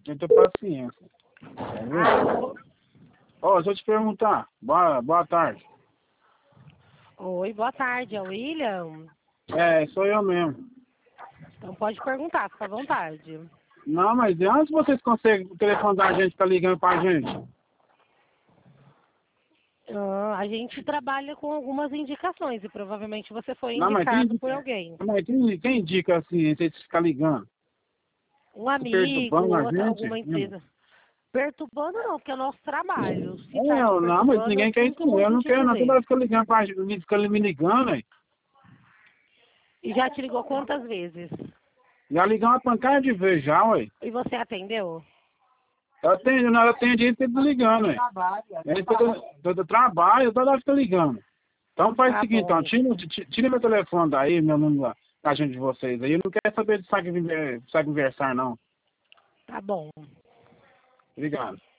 Eu tenho paciência. Tá vendo? Ó, deixa eu te perguntar. Boa tarde. Oi, boa tarde, é o William? É, sou eu mesmo. Então pode perguntar, fica à vontade. Não, mas de onde vocês conseguem o telefone da gente tá ligando pra gente? A gente trabalha com algumas indicações e provavelmente você foi Não, mas indicado por alguém. quem indica assim, vocês ficam ligando? Um Tá amigo, perturbando a outra, gente? alguma empresa. Perturbando não, porque é o nosso trabalho. Se É, tá te não, mas perturbando, eu ninguém quer isso sinto não. Eu muito não te quero, não. Toda dizer. vez que eu ligando pra gente, fica me ligando, aí. E já te ligou quantas vezes? Já ligar uma pancada de vez já, ué. E você atendeu? Eu atendo, não, eu atendo e fica ligando, ué. Do trabalho, toda hora fica ligando. Então faz o Tá seguinte, então, bom, tira meu telefone daí, meu número da gente de vocês aí. Eu não quero saber de saque inversar, não. tá bom. Obrigado.